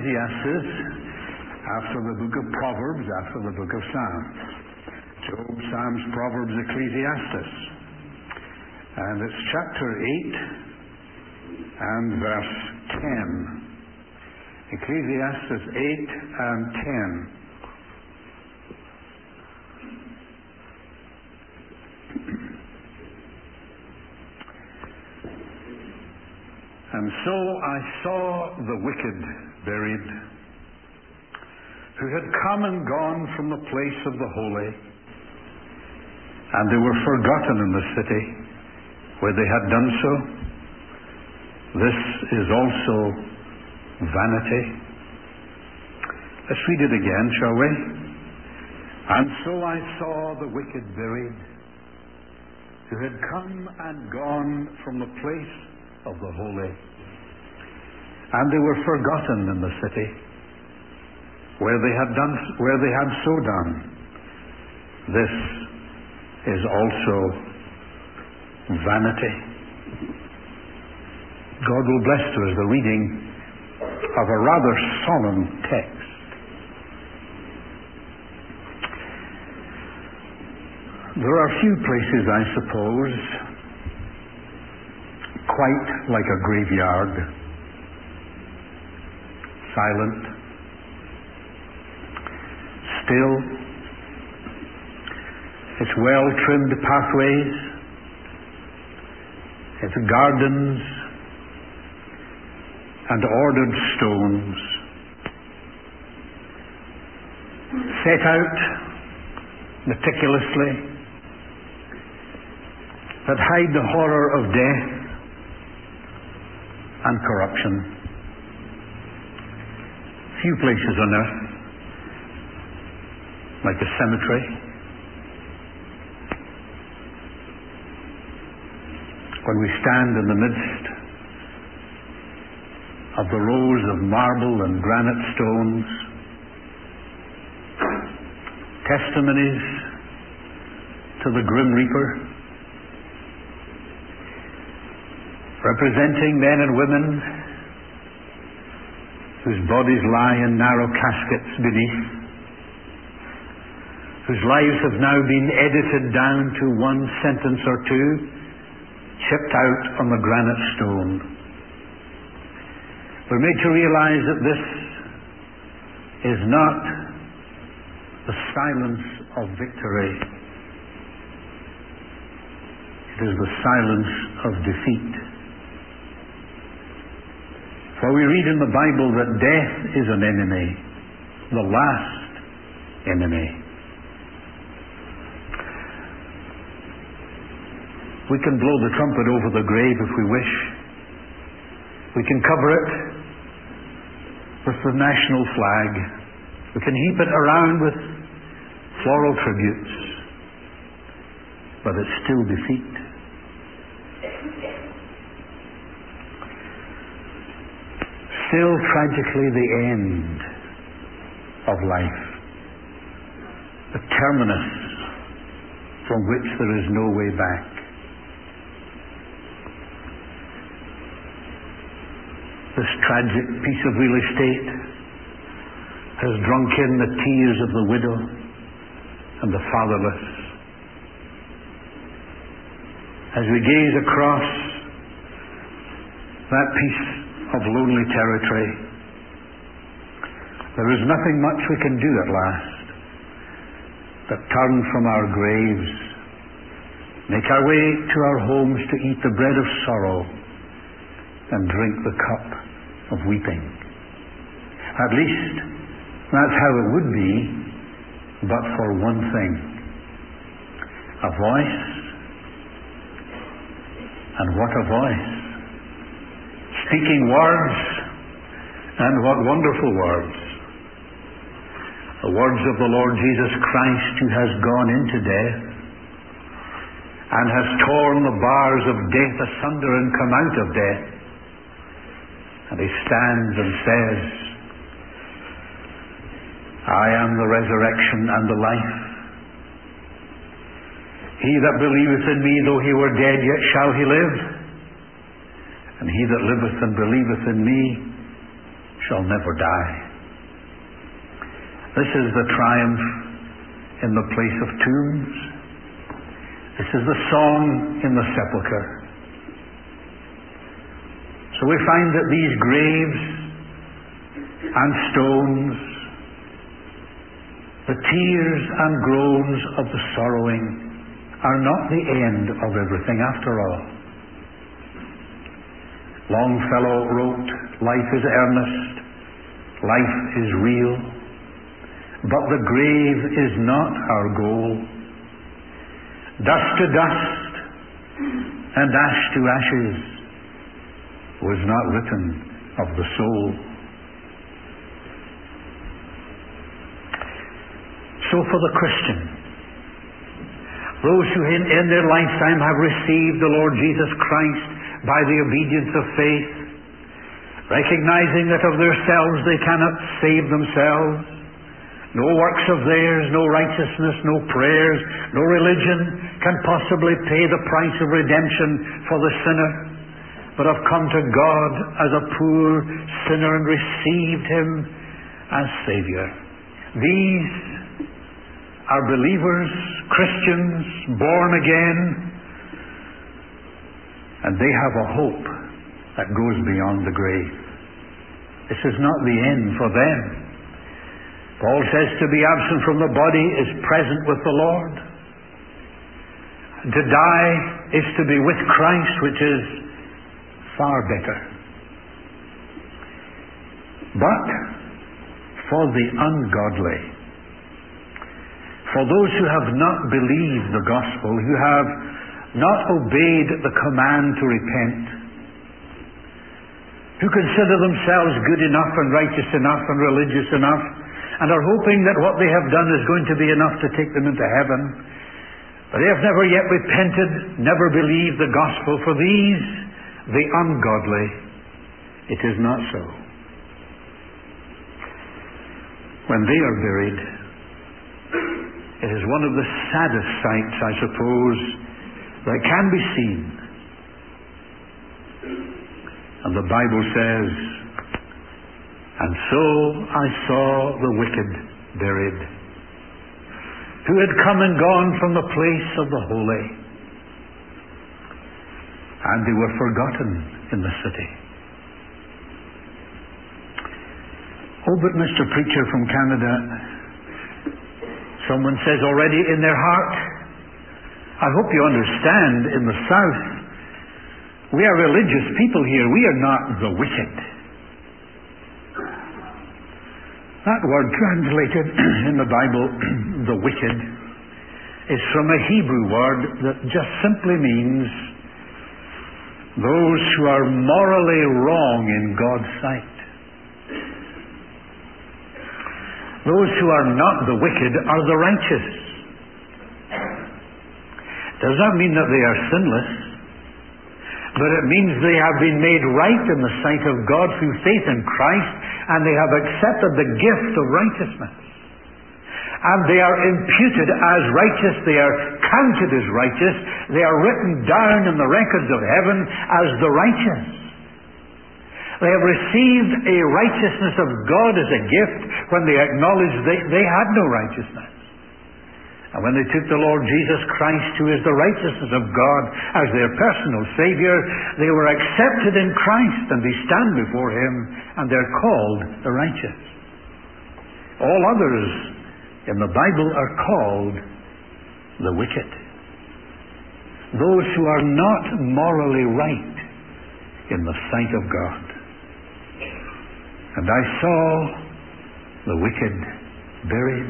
Ecclesiastes, after the book of Proverbs, after the book of Psalms. Job, Psalms, Proverbs, Ecclesiastes. And it's chapter 8 and verse 10. Ecclesiastes 8 and 10. And so I saw the wicked buried, who had come and gone from the place of the holy, and they were forgotten in the city where they had done so. This is also vanity. Let's read it again, shall we? And so I saw the wicked buried, who had come and gone from the place of the holy, and they were forgotten in the city where they had so done. This is also vanity. God will bless to us the reading of a rather solemn text. There are few places, I suppose, quite like a graveyard, silent, still, its well-trimmed pathways, its gardens and ordered stones, set out meticulously, that hide the horror of death and corruption. Few places on earth like a cemetery. When we stand in the midst of the rows of marble and granite stones, testimonies to the Grim Reaper, representing men and women whose bodies lie in narrow caskets beneath, whose lives have now been edited down to one sentence or two, chipped out on the granite stone. We're made to realize that this is not the silence of victory. It is the silence of defeat. For we read in the Bible that death is an enemy, the last enemy. We can blow the trumpet over the grave if we wish. We can cover it with the national flag. We can heap it around with floral tributes. But it's still defeat. Still tragically the end of life. The terminus from which there is no way back. This tragic piece of real estate has drunk in the tears of the widow and the fatherless. As we gaze across that piece of lonely territory, there is nothing much we can do at last but turn from our graves, make our way to our homes to eat the bread of sorrow and drink the cup of weeping. At least that's how it would be, but for one thing: a voice. And what a voice! Speaking words, and what wonderful words. The words of the Lord Jesus Christ, who has gone into death and has torn the bars of death asunder and come out of death. And he stands and says, I am the resurrection and the life. He that believeth in me, though he were dead, yet shall he live. And he that liveth and believeth in me shall never die. This is the triumph in the place of tombs. This is the song in the sepulchre. So we find that these graves and stones, the tears and groans of the sorrowing, are not the end of everything after all. Longfellow wrote, "Life is earnest, life is real, but the grave is not our goal. Dust to dust and ash to ashes was not written of the soul." So for the Christian, those who in their lifetime have received the Lord Jesus Christ by the obedience of faith, recognizing that of themselves they cannot save themselves, no works of theirs, no righteousness, no prayers, no religion can possibly pay the price of redemption for the sinner, but have come to God as a poor sinner and received Him as Savior. These are believers, Christians, born again, and they have a hope that goes beyond the grave. This is not the end for them. Paul says to be absent from the body is present with the Lord. To die is to be with Christ, which is far better. But for the ungodly, for those who have not believed the gospel, who have not obeyed the command to repent, who consider themselves good enough and righteous enough and religious enough, and are hoping that what they have done is going to be enough to take them into heaven, but they have never yet repented, never believed the gospel. For these, the ungodly, it is not so. When they are buried, it is one of the saddest sights, I suppose, that can be seen. And the Bible says, "And so I saw the wicked buried, who had come and gone from the place of the holy, and they were forgotten in the city." Oh, but Mr. Preacher from Canada, someone says already in their heart, I hope you understand, in the South, we are religious people here. We are not the wicked. That word translated in the Bible, the wicked, is from a Hebrew word that just simply means those who are morally wrong in God's sight. Those who are not the wicked are the righteous. Does not mean that they are sinless, but it means they have been made right in the sight of God through faith in Christ, and they have accepted the gift of righteousness. And they are imputed as righteous, they are counted as righteous, they are written down in the records of heaven as the righteous. They have received a righteousness of God as a gift when they acknowledged they had no righteousness. And when they took the Lord Jesus Christ, who is the righteousness of God, as their personal Savior, they were accepted in Christ, and they stand before Him, and they're called the righteous. All others in the Bible are called the wicked. Those who are not morally right in the sight of God. And I saw the wicked buried.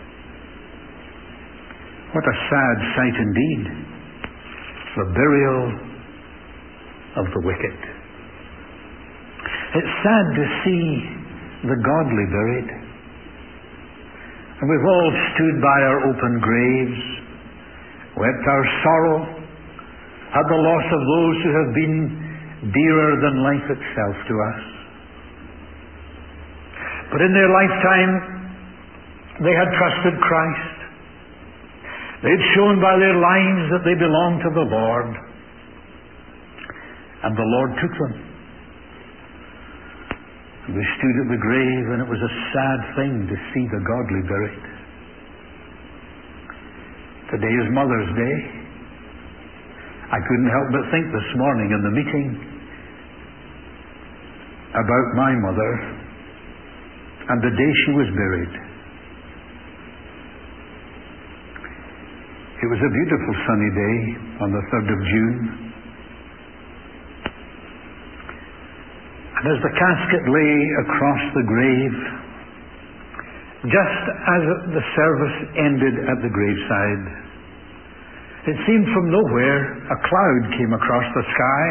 What a sad sight indeed, the burial of the wicked. It's sad to see the godly buried. And we've all stood by our open graves, wept our sorrow at the loss of those who have been dearer than life itself to us. But in their lifetime, they had trusted Christ. They'd shown by their lives that they belonged to the Lord. And the Lord took them. We stood at the grave, and it was a sad thing to see the godly buried. Today is Mother's Day. I couldn't help but think this morning in the meeting about my mother and the day she was buried. It was a beautiful sunny day on the 3rd of June. And as the casket lay across the grave, just as the service ended at the graveside, it seemed from nowhere a cloud came across the sky,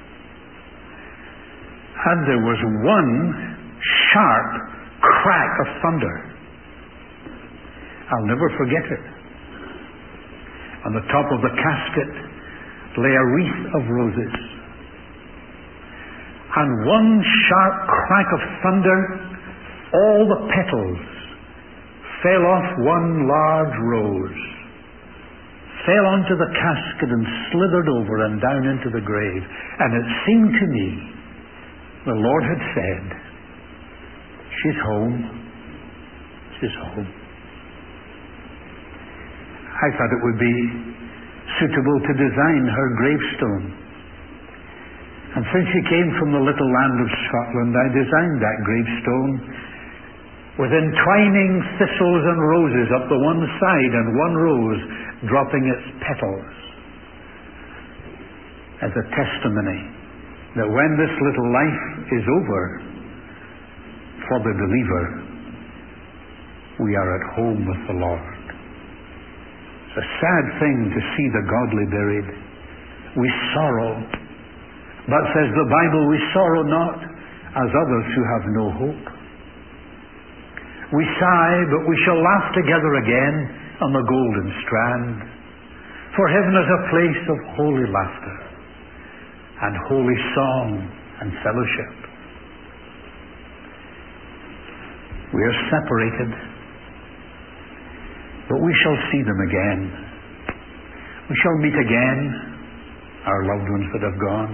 and there was one sharp crack of thunder. I'll never forget it. On the top of the casket lay a wreath of roses. And one sharp crack of thunder, all the petals fell off one large rose, fell onto the casket and slithered over and down into the grave. And it seemed to me the Lord had said, "She's home. She's home." I thought it would be suitable to design her gravestone. And since she came from the little land of Scotland, I designed that gravestone with entwining thistles and roses up the one side, and one rose dropping its petals as a testimony that when this little life is over, for the believer, we are at home with the Lord. It's a sad thing to see the godly buried. We sorrow, but says the Bible, we sorrow not as others who have no hope. We sigh, but we shall laugh together again on the golden strand. For heaven is a place of holy laughter and holy song and fellowship. We are separated, but we shall see them again. We shall meet again, our loved ones that have gone.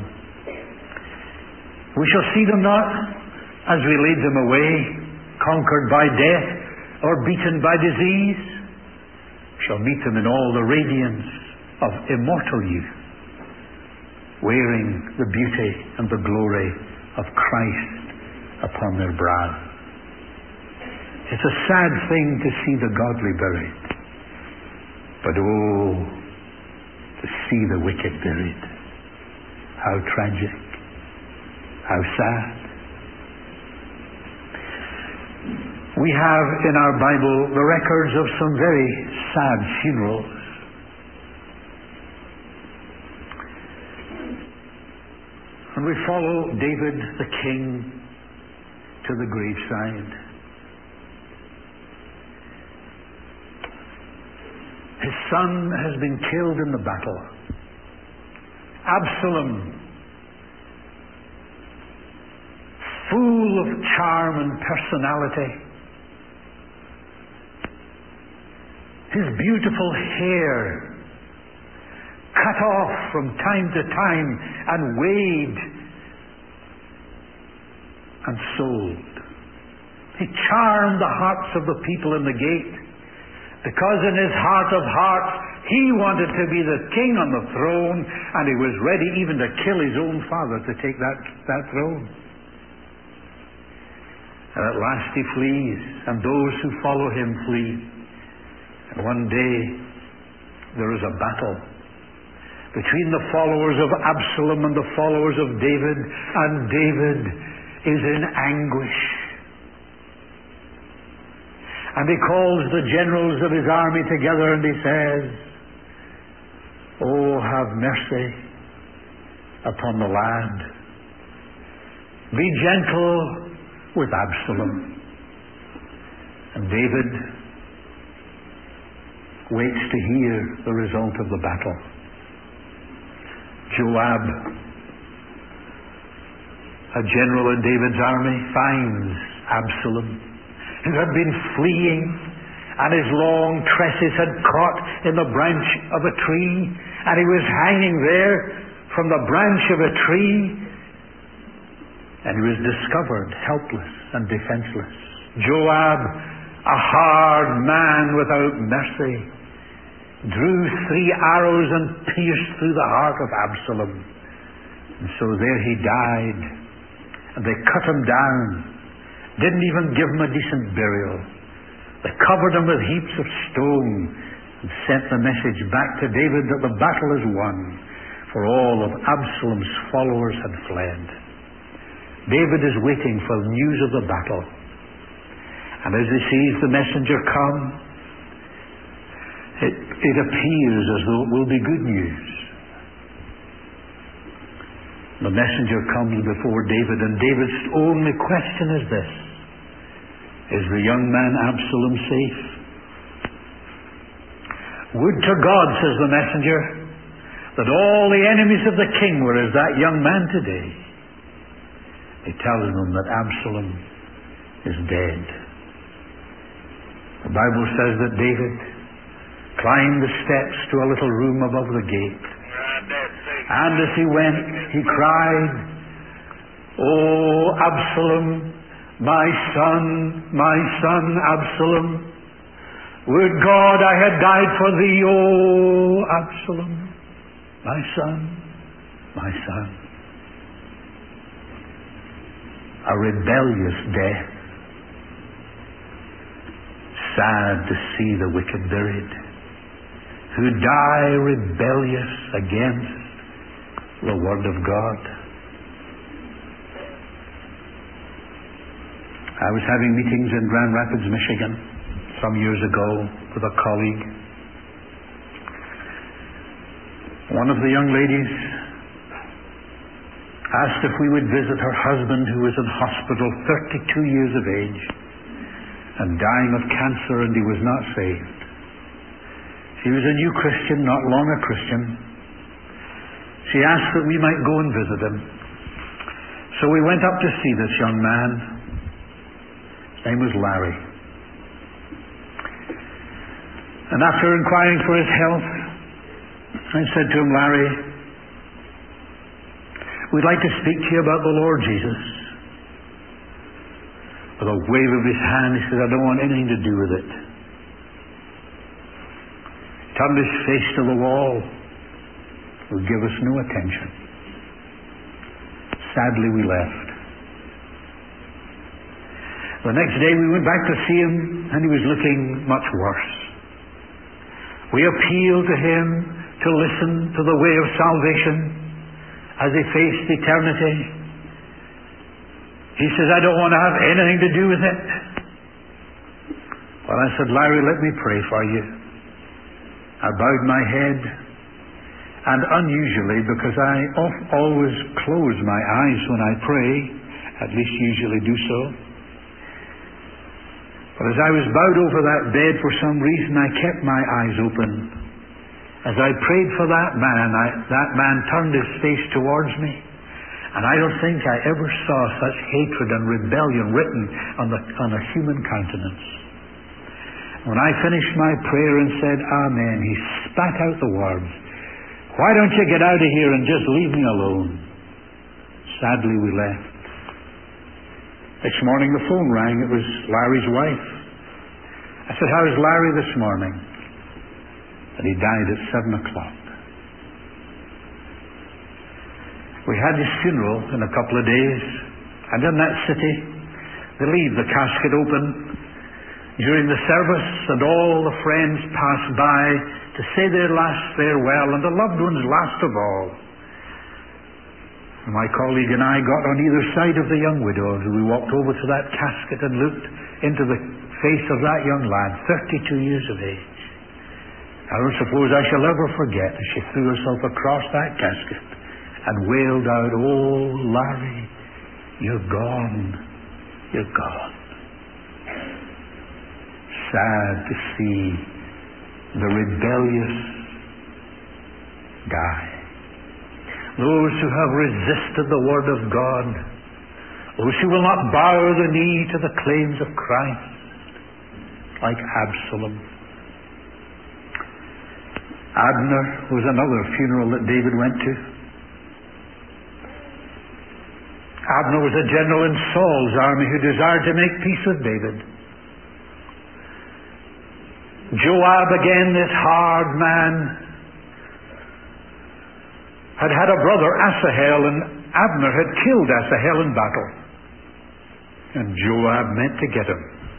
We shall see them not as we laid them away, conquered by death or beaten by disease. We shall meet them in all the radiance of immortal youth, wearing the beauty and the glory of Christ upon their brow. It's a sad thing to see the godly buried, but oh, to see the wicked buried. How tragic, how sad. We have in our Bible the records of some very sad funerals. And we follow David the king to the graveside. His son has been killed in the battle. Absalom, full of charm and personality, his beautiful hair cut off from time to time and weighed and sold. He charmed the hearts of the people in the gate, because in his heart of hearts he wanted to be the king on the throne, and he was ready even to kill his own father to take that throne. And at last he flees, and those who follow him flee. And one day there is a battle between the followers of Absalom and the followers of David, and David is in anguish. And he calls the generals of his army together and he says, "Oh, have mercy upon the lad. Be gentle with Absalom." And David waits to hear the result of the battle. Joab, a general in David's army, finds Absalom, who had been fleeing, and his long tresses had caught in the branch of a tree, and he was hanging there from the branch of a tree, and he was discovered helpless and defenseless. Joab, a hard man without mercy, drew 3 arrows and pierced through the heart of Absalom. And so there he died. And they cut him down. Didn't even give him a decent burial. They covered him with heaps of stone and sent the message back to David that the battle is won, for all of Absalom's followers had fled. David is waiting for news of the battle. And as he sees the messenger come, it appears as though it will be good news. The messenger comes before David, and David's only question is this: is the young man Absalom safe? Would to God, says the messenger, that all the enemies of the king were as that young man today. He tells them that Absalom is dead. The Bible says that David climbed the steps to a little room above the gate. And as he went, he cried, "Oh, Absalom, my son, Absalom, would God I had died for thee, oh, Absalom, my son, my son." A rebellious death. Sad to see the wicked buried, who die rebellious against the Word of God. I was having meetings in Grand Rapids, Michigan, some years ago with a colleague. One of the young ladies asked if we would visit her husband, who was in hospital, 32 years of age, and dying of cancer, and he was not saved. He was a new Christian, not long a Christian. She asked that we might go and visit him. So we went up to see this young man. His name was Larry. And after inquiring for his health, I said to him, "Larry, we'd like to speak to you about the Lord Jesus." With a wave of his hand, he said, "I don't want anything to do with it." Turned his face to the wall, would give us no attention. Sadly, we left. The next day we went back to see him, and he was looking much worse. We appealed to him to listen to the way of salvation as he faced eternity. He says, "I don't want to have anything to do with it." Well, I said, "Larry, let me pray for you." I bowed my head, and unusually, because I always close my eyes when I pray, at least usually do so, but as I was bowed over that bed, for some reason I kept my eyes open. As I prayed for that man turned his face towards me, and I don't think I ever saw such hatred and rebellion written on a human countenance. When I finished my prayer and said, "Amen," he spat out the words, "Why don't you get out of here and just leave me alone?" Sadly, we left. Next morning the phone rang. It was Larry's wife. I said, "How's Larry this morning?" And he died at 7 o'clock. We had his funeral in a couple of days, and in that city they leave the casket open during the service, and all the friends pass by to say their last farewell, and the loved ones last of all. My colleague and I got on either side of the young widow, and we walked over to that casket and looked into the face of that young lad, 32 years of age. I don't suppose I shall ever forget as she threw herself across that casket and wailed out, "Oh, Larry, you're gone. You're gone." Sad to see the rebellious die. Those who have resisted the Word of God, those who will not bow the knee to the claims of Christ, like Absalom. Abner was another funeral that David went to. Abner was a general in Saul's army who desired to make peace with David. Joab, again, this hard man, had had a brother, Asahel, and Abner had killed Asahel in battle. And Joab meant to get him.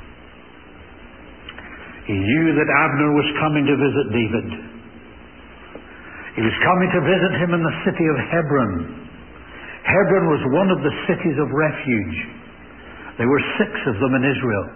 He knew that Abner was coming to visit David. He was coming to visit him in the city of Hebron. Hebron was one of the cities of refuge. There were 6 of them in Israel.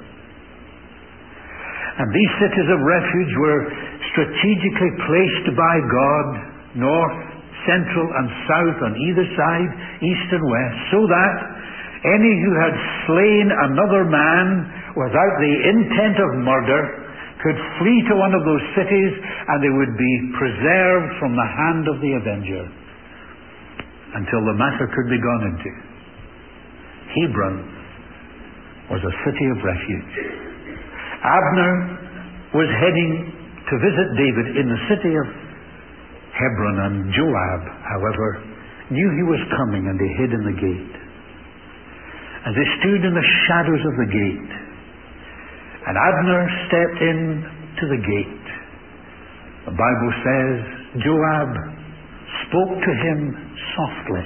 And these cities of refuge were strategically placed by God, north, central, and south on either side, east and west, so that any who had slain another man without the intent of murder could flee to one of those cities, and they would be preserved from the hand of the avenger until the matter could be gone into. Hebron was a city of refuge. Abner was heading to visit David in the city of Hebron, and Joab, however, knew he was coming, and he hid in the gate. As they stood in the shadows of the gate, and Abner stepped in to the gate, the Bible says Joab spoke to him softly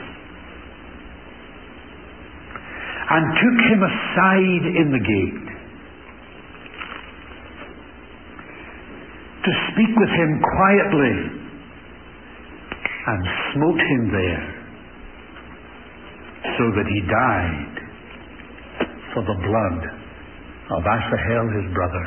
and took him aside in the gate to speak with him quietly, and smote him there, so that he died for the blood of Asahel his brother.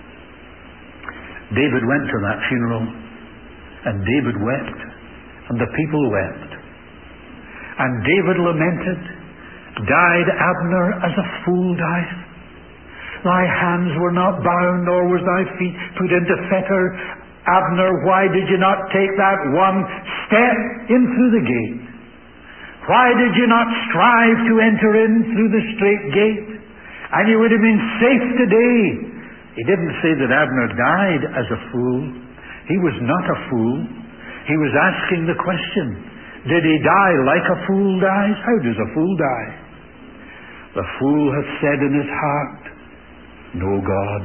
David went to that funeral, and David wept, and the people wept. And David lamented, "Died Abner as a fool dieth? Thy hands were not bound, nor was thy feet put into fetter. Abner, why did you not take that one step in through the gate? Why did you not strive to enter in through the straight gate? And you would have been safe today." He didn't say that Abner died as a fool. He was not a fool. He was asking the question, did he die like a fool dies? How does a fool die? The fool hath said in his heart, "No God."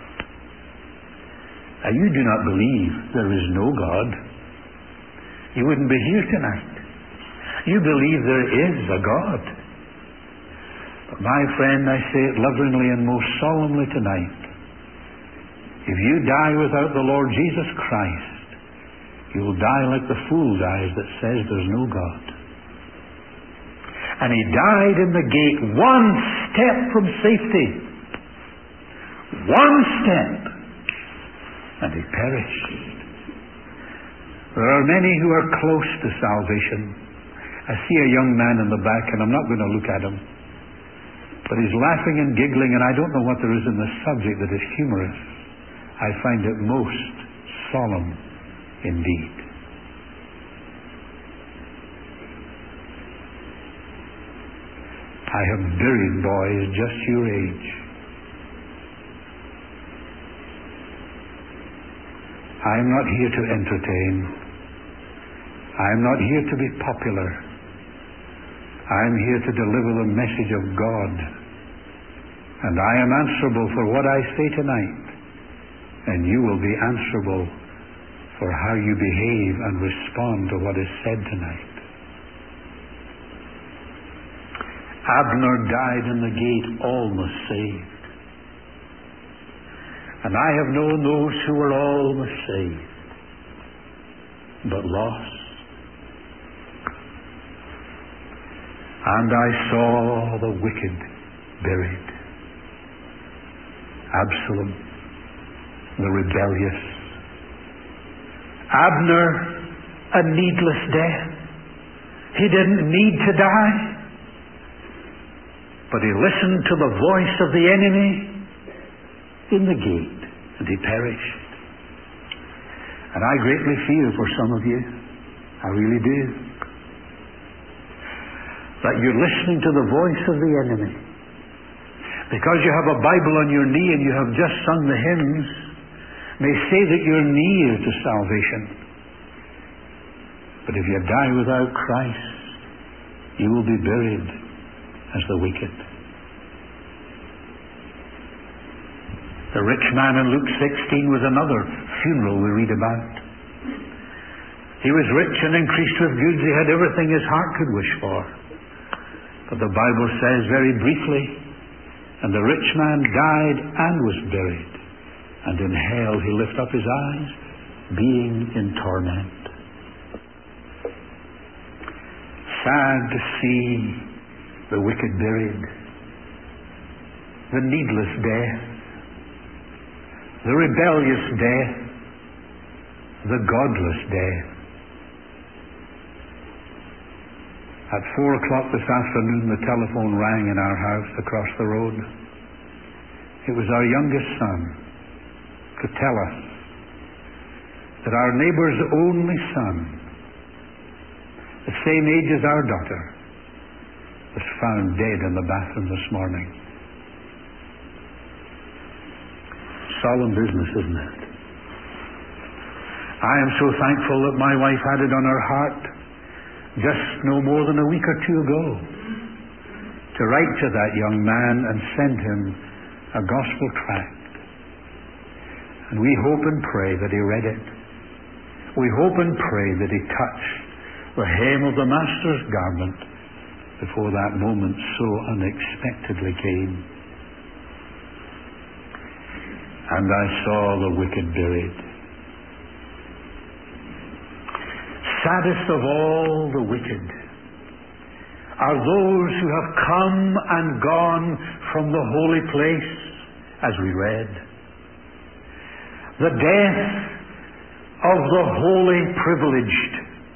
Now, you do not believe there is no God. You wouldn't be here tonight. You believe there is a God. But my friend, I say it lovingly and most solemnly tonight, if you die without the Lord Jesus Christ, you will die like the fool dies that says there's no God. And he died in the gate, one step from safety. One step. And he perished. There are many who are close to salvation. I see a young man in the back, and I'm not going to look at him. But he's laughing and giggling, and I don't know what there is in the subject that is humorous. I find it most solemn indeed. I have buried boys just your age. I am not here to entertain. I am not here to be popular. I am here to deliver the message of God. And I am answerable for what I say tonight. And you will be answerable for how you behave and respond to what is said tonight. Abner died in the gate, almost saved. And I have known those who were almost saved, but lost. And I saw the wicked buried. Absalom, the rebellious. Abner, a needless death. He didn't need to die. But he listened to the voice of the enemy in the gate, and he perished. And I greatly fear for some of you. I really do. That you're listening to the voice of the enemy. Because you have a Bible on your knee and you have just sung the hymns, may say that you're near to salvation. But if you die without Christ, you will be buried as the wicked. The rich man in Luke 16 was another funeral we read about. He was rich and increased with goods. He had everything his heart could wish for. But the Bible says very briefly, and the rich man died and was buried, and in hell he lifted up his eyes, being in torment. Sad to see the wicked buried, the needless death, the rebellious death, the godless death. At 4 o'clock this afternoon, the telephone rang in our house across the road. It was our youngest son to tell us that our neighbor's only son, the same age as our daughter, was found dead in the bathroom this morning. Solemn business, isn't it? I am so thankful that my wife had it on her heart just no more than a week or two ago to write to that young man and send him a gospel tract. And we hope and pray that he read it. We hope and pray that he touched the hem of the Master's garment before that moment so unexpectedly came. And I saw the wicked buried. Saddest of all the wicked are those who have come and gone from the holy place, as we read. The death of the holy privileged.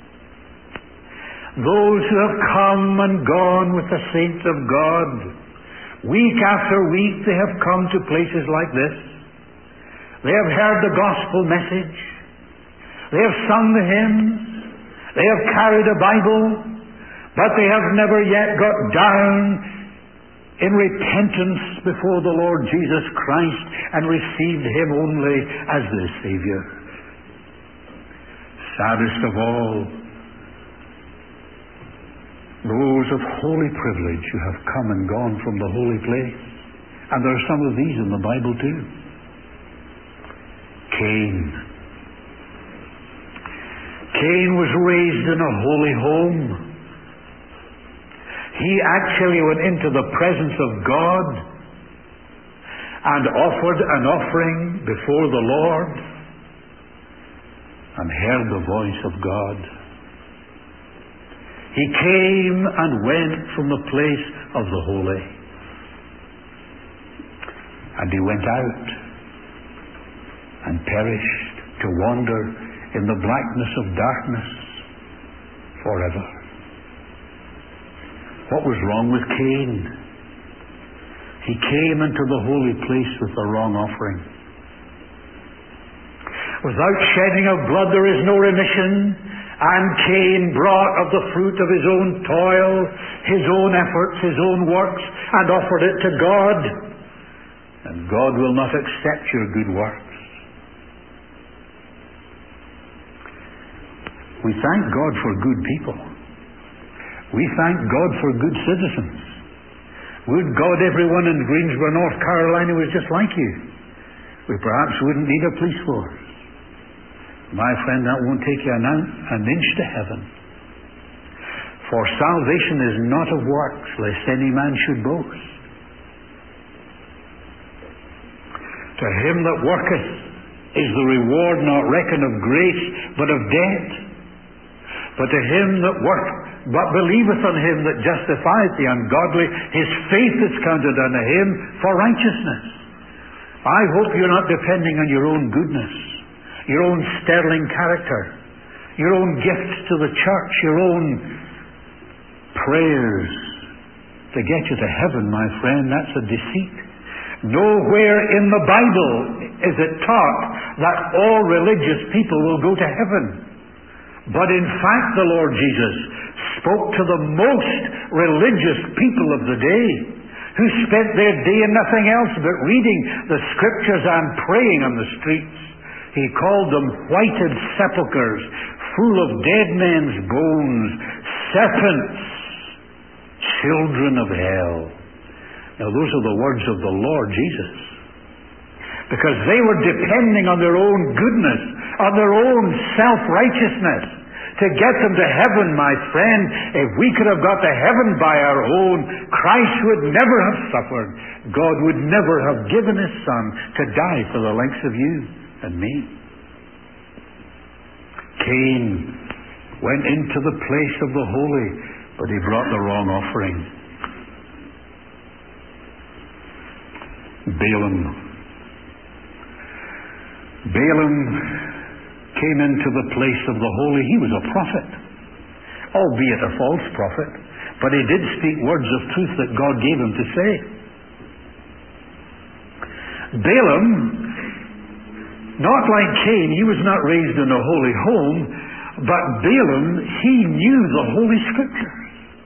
Those who have come and gone with the saints of God. Week after week they have come to places like this. They have heard the gospel message. They have sung the hymns. They have carried a Bible. But they have never yet got down in repentance before the Lord Jesus Christ and received Him only as their Savior. Saddest of all, those of holy privilege who have come and gone from the holy place. And there are some of these in the Bible too. Cain. Cain was raised in a holy home. He actually went into the presence of God and offered an offering before the Lord and heard the voice of God. He came and went from the place of the holy. And he went out and perished to wander in the blackness of darkness forever. What was wrong with Cain? He came into the holy place with the wrong offering. Without shedding of blood there is no remission, and Cain brought of the fruit of his own toil, his own efforts, his own works, and offered it to God. And God will not accept your good works. We thank God for good people. We thank God for good citizens. Would God everyone in Greensboro, North Carolina was just like you. We perhaps wouldn't need a police force. My friend, that won't take you an inch to heaven. For salvation is not of works, lest any man should boast. To him that worketh is the reward not reckoned of grace, but of debt. But to him that but believeth on him that justifieth the ungodly, his faith is counted unto him for righteousness. I hope you're not depending on your own goodness, your own sterling character, your own gifts to the church, your own prayers to get you to heaven, my friend. That's a deceit. Nowhere in the Bible is it taught that all religious people will go to heaven. But in fact, the Lord Jesus spoke to the most religious people of the day, who spent their day in nothing else but reading the Scriptures and praying on the streets. He called them whited sepulchres, full of dead men's bones, serpents, children of hell. Now those are the words of the Lord Jesus. Because they were depending on their own goodness, on their own self-righteousness, to get them to heaven, my friend. If we could have got to heaven by our own, Christ would never have suffered. God would never have given His Son to die for the likes of you and me. Cain went into the place of the holy, but he brought the wrong offering. Balaam came into the place of the holy. He was a prophet, albeit a false prophet, but he did speak words of truth that God gave him to say. Balaam, not like Cain, he was not raised in a holy home, but Balaam, he knew the Holy Scriptures.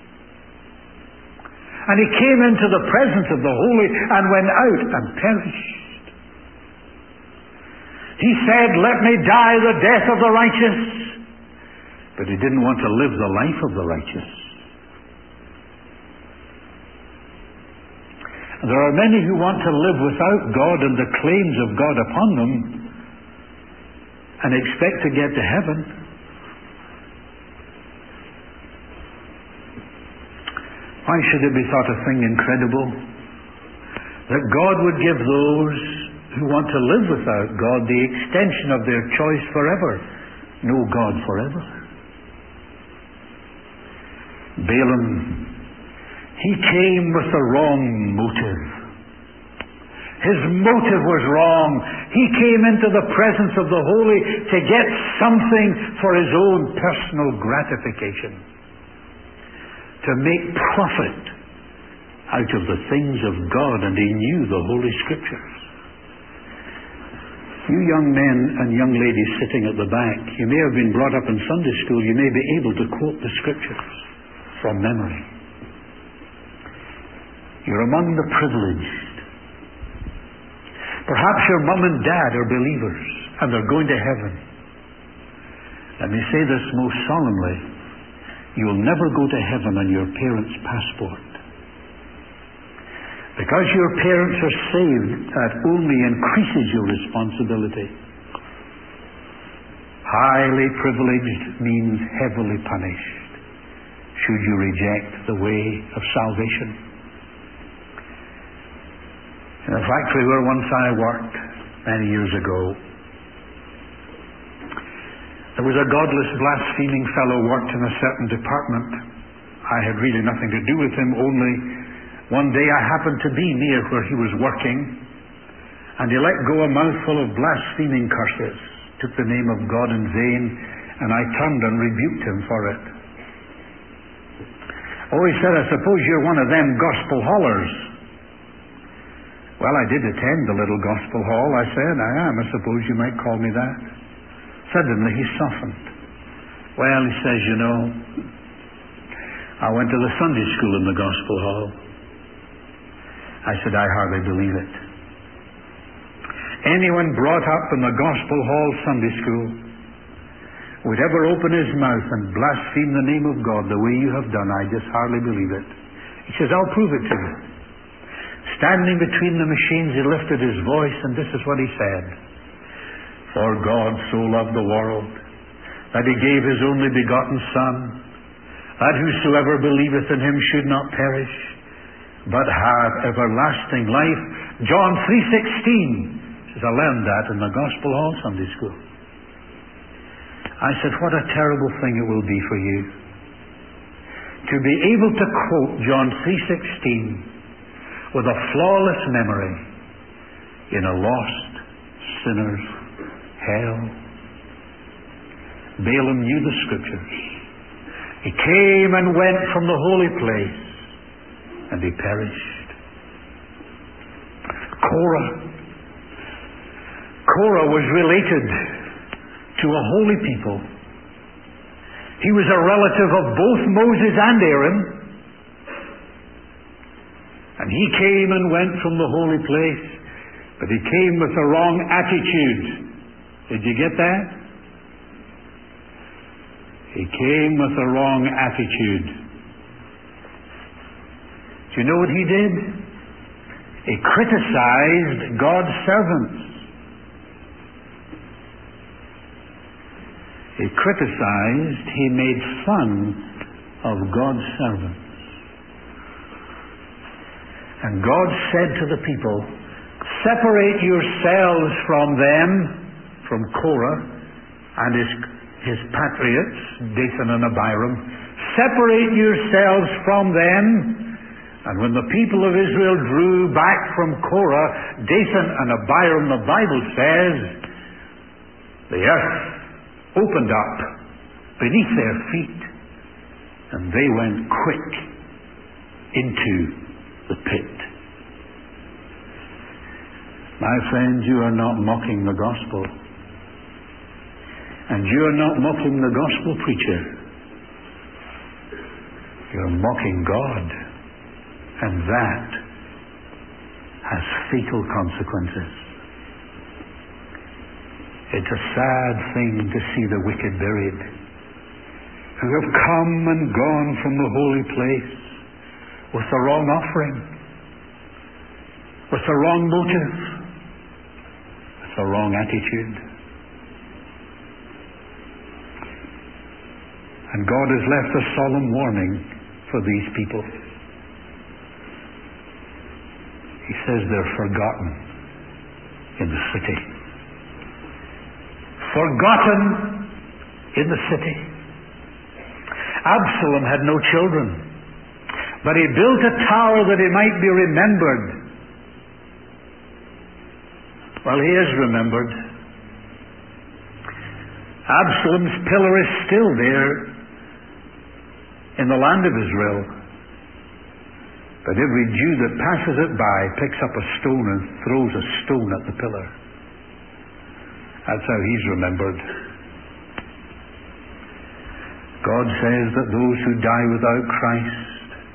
And he came into the presence of the holy and went out and perished. He said, "Let me die the death of the righteous." But he didn't want to live the life of the righteous. There are many who want to live without God and the claims of God upon them and expect to get to heaven. Why should it be thought a thing incredible that God would give those who want to live without God the extension of their choice forever? Know God forever. Balaam, he came with the wrong motive. His motive was wrong. He came into the presence of the holy to get something for his own personal gratification, to make profit out of the things of God, and he knew the Holy Scriptures. You young men and young ladies sitting at the back, you may have been brought up in Sunday school. You may be able to quote the Scriptures from memory. You're among the privileged. Perhaps your mum and dad are believers and they're going to heaven. Let me say this most solemnly. You'll never go to heaven on your parents' passport. Because your parents are saved, that only increases your responsibility. Highly privileged means heavily punished should you reject the way of salvation. In a factory where once I worked many years ago, there was a godless, blaspheming fellow worked in a certain department. I had really nothing to do with him, only one day I happened to be near where he was working, and he let go a mouthful of blaspheming curses, took the name of God in vain, and I turned and rebuked him for it. Oh, he said, "I suppose you're one of them gospel haulers." Well, I did attend the little gospel hall. I said, "I am. I suppose you might call me that." Suddenly he softened. Well, he says, "You know, I went to the Sunday school in the gospel hall." I said, "I hardly believe it. Anyone brought up in the gospel hall Sunday school would ever open his mouth and blaspheme the name of God the way you have done. I just hardly believe it." He says, "I'll prove it to you." Standing between the machines, he lifted his voice, and this is what he said. "For God so loved the world, that he gave his only begotten Son, that whosoever believeth in him should not perish, but have everlasting life." John 3:16 says, I learned that in the Gospel Hall Sunday School. I said, what a terrible thing it will be for you to be able to quote John 3:16 with a flawless memory in a lost sinner's hell. Balaam knew the Scriptures. He came and went from the holy place, and he perished. Korah was related to a holy people. He was a relative of both Moses and Aaron, and he came and went from the holy place, but he came with the wrong attitude. Did you get that? He came with the wrong attitude. Do you know what he did? He criticized God's servants. He criticized, he made fun of God's servants. And God said to the people, separate yourselves from them, from Korah and his patriots, Dathan and Abiram. Separate yourselves from them. And when the people of Israel drew back from Korah, Dathan and Abiram, the Bible says, the earth opened up beneath their feet, and they went quick into the pit. My friend, you are not mocking the gospel. And you are not mocking the gospel preacher. You're mocking God. And that has fatal consequences. It's a sad thing to see the wicked buried, who have come and gone from the holy place with the wrong offering, with the wrong motive, with the wrong attitude. And God has left a solemn warning for these people. He says they're forgotten in the city. Forgotten in the city. Absalom had no children, but he built a tower that he might be remembered. Well, he is remembered. Absalom's pillar is still there in the land of Israel. But every Jew that passes it by picks up a stone and throws a stone at the pillar. That's how he's remembered. God says that those who die without Christ,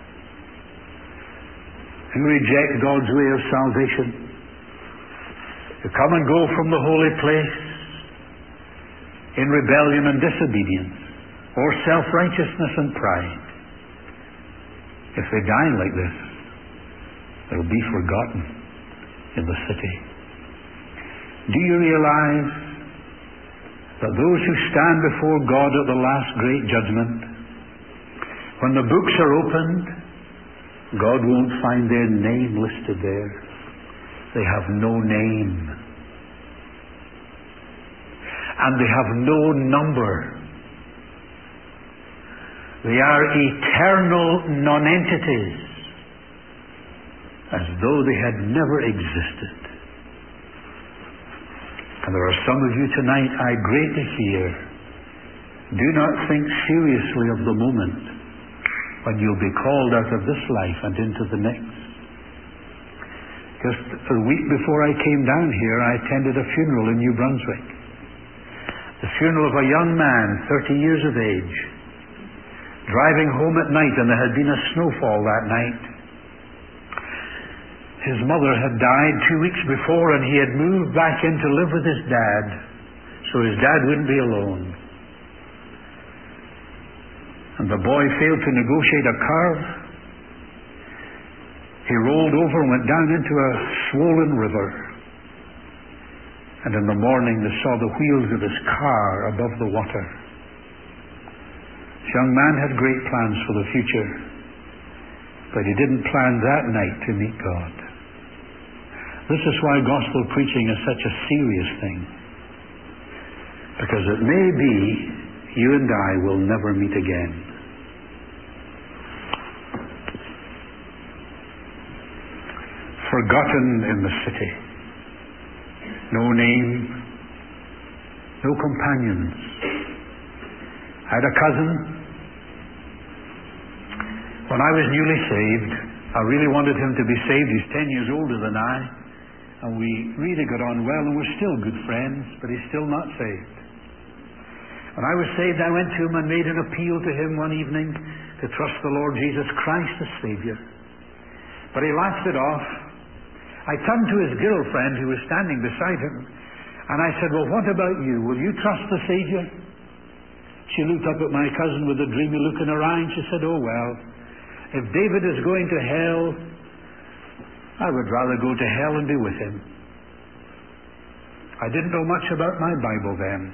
who reject God's way of salvation, who come and go from the holy place in rebellion and disobedience, or self-righteousness and pride, if they die like this, they'll be forgotten in the city. Do you realize that those who stand before God at the last great judgment, when the books are opened, God won't find their name listed there. They have no name. And they have no number. They are eternal nonentities, as though they had never existed. And there are some of you tonight, I greatly fear, do not think seriously of the moment when you'll be called out of this life and into the next. Just a week before I came down here, I attended a funeral in New Brunswick. The funeral of a young man, 30 years of age, driving home at night, and there had been a snowfall that night. His mother had died 2 weeks before, and he had moved back in to live with his dad, so his dad wouldn't be alone. And the boy failed to negotiate a curve. He rolled over and went down into a swollen river. And in the morning they saw the wheels of his car above the water. This young man had great plans for the future, but he didn't plan that night to meet God. This is why gospel preaching is such a serious thing. Because it may be you and I will never meet again. Forgotten in the city. No name. No companions. I had a cousin. When I was newly saved, I really wanted him to be saved. He's 10 years older than I. And we really got on well, and we're still good friends, but he's still not saved. When I was saved, I went to him and made an appeal to him one evening to trust the Lord Jesus Christ as Savior. But he laughed it off. I turned to his girlfriend who was standing beside him, and I said, well, what about you? Will you trust the Savior? She looked up at my cousin with a dreamy look in her eye, and she said, oh, well, If David is going to hell, I would rather go to hell and be with him. I didn't know much about my Bible then.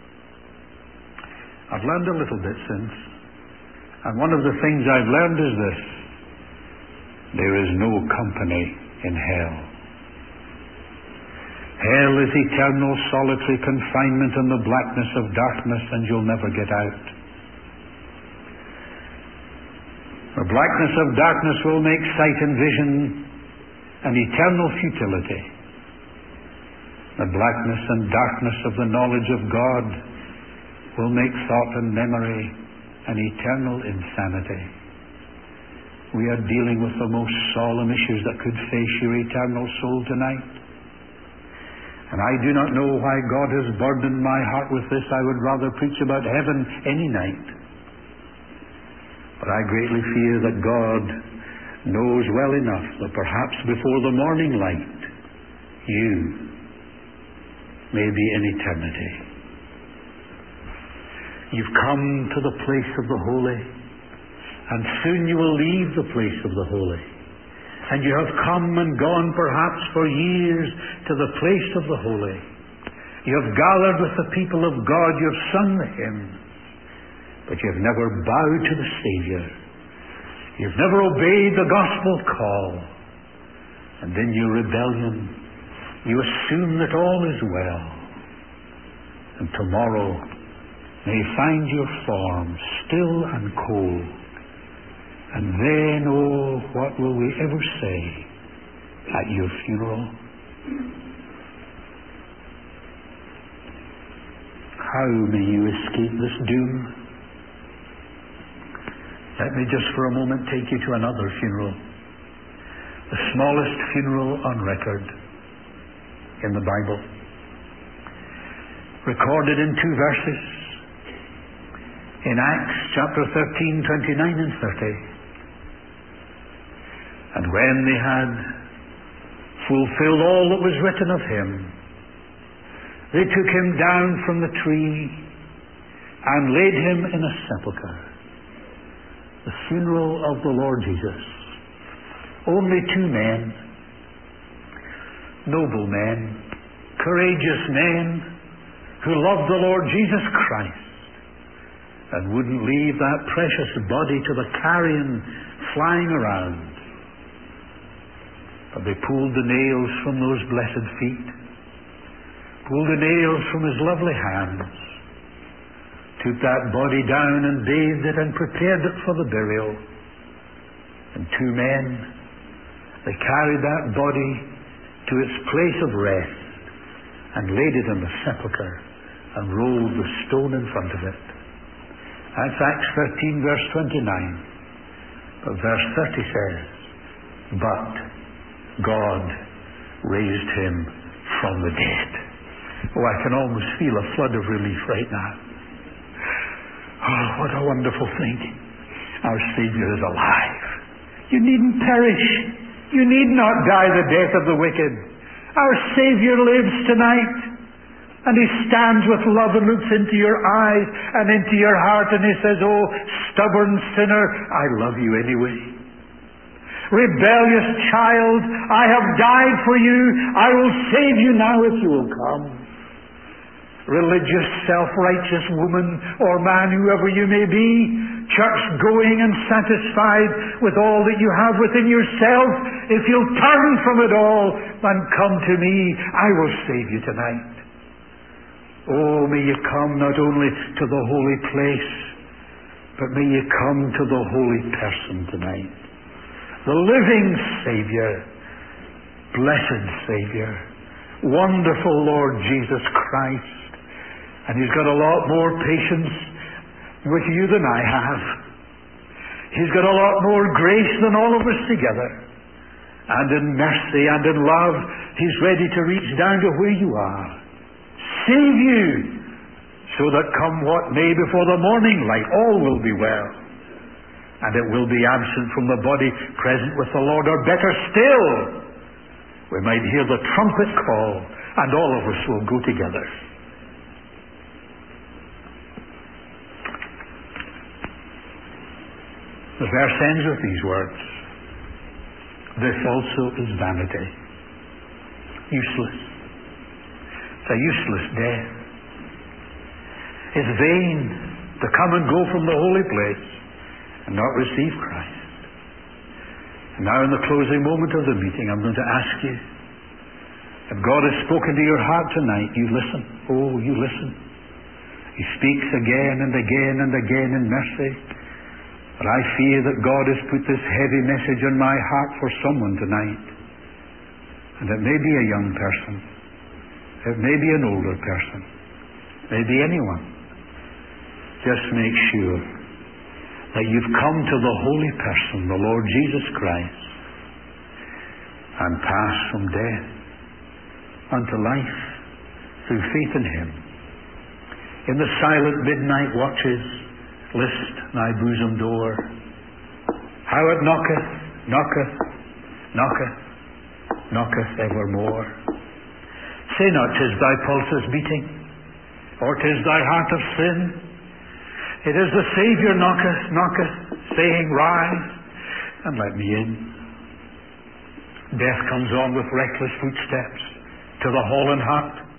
I've learned a little bit since. And one of the things I've learned is this: there is no company in hell. Hell is eternal, solitary confinement in the blackness of darkness, and you'll never get out. The blackness of darkness will make sight and vision an eternal futility. The blackness and darkness of the knowledge of God will make thought and memory an eternal insanity. We are dealing with the most solemn issues that could face your eternal soul tonight. And I do not know why God has burdened my heart with this. I would rather preach about heaven any night. But I greatly fear that God knows well enough that perhaps before the morning light, you may be in eternity. You've come to the place of the holy, and soon you will leave the place of the holy. And you have come and gone perhaps for years to the place of the holy. You have gathered with the people of God, you have sung the hymns, but you have never bowed to the Savior. You've never obeyed the gospel call. And in your rebellion, you assume that all is well. And tomorrow may find your form still and cold. And then, oh, what will we ever say at your funeral? How may you escape this doom? Let me just for a moment take you to another funeral. The smallest funeral on record in the Bible. Recorded in 2 verses. In Acts chapter 13, 29 and 30. And when they had fulfilled all that was written of him, they took him down from the tree and laid him in a sepulchre. The funeral of the Lord Jesus. Only 2 men, noble men, courageous men, who loved the Lord Jesus Christ and wouldn't leave that precious body to the carrion flying around. But they pulled the nails from those blessed feet, pulled the nails from his lovely hands, took that body down and bathed it and prepared it for the burial. And 2 men, they carried that body to its place of rest and laid it in the sepulchre and rolled the stone in front of it. That's Acts 13 verse 29. But verse 30 says, but God raised him from the dead. Oh, I can almost feel a flood of relief right now. Oh, what a wonderful thing. Our Savior is alive. You needn't perish. You need not die the death of the wicked. Our Savior lives tonight. And he stands with love and looks into your eyes and into your heart, and he says, oh, stubborn sinner, I love you anyway. Rebellious child, I have died for you. I will save you now if you will come. Religious, self-righteous woman or man, whoever you may be, church-going and satisfied with all that you have within yourself, if you'll turn from it all and come to me, I will save you tonight. Oh, may you come not only to the holy place, but may you come to the holy person tonight. The living Savior, blessed Savior, wonderful Lord Jesus Christ. And he's got a lot more patience with you than I have. He's got a lot more grace than all of us together. And in mercy and in love, he's ready to reach down to where you are. Save you, so that come what may before the morning light, all will be well. And it will be absent from the body, present with the Lord, or better still, we might hear the trumpet call, and all of us will go together. The verse ends with these words. This also is vanity. Useless. It's a useless death. It's vain to come and go from the holy place and not receive Christ. And now in the closing moment of the meeting, I'm going to ask you, if God has spoken to your heart tonight, you listen. Oh, you listen. He speaks again and again and again in mercy. But I fear that God has put this heavy message in my heart for someone tonight. And it may be a young person. It may be an older person. It may be anyone. Just make sure that you've come to the holy person, the Lord Jesus Christ, and passed from death unto life through faith in Him. In the silent midnight watches, list thy bosom door. How it knocketh, knocketh, knocketh, knocketh evermore. Say not, 'tis thy pulses beating, or 'tis thy heart of sin. It is the Saviour knocketh, knocketh, saying, rise and let me in. Death comes on with reckless footsteps to the hall and hut.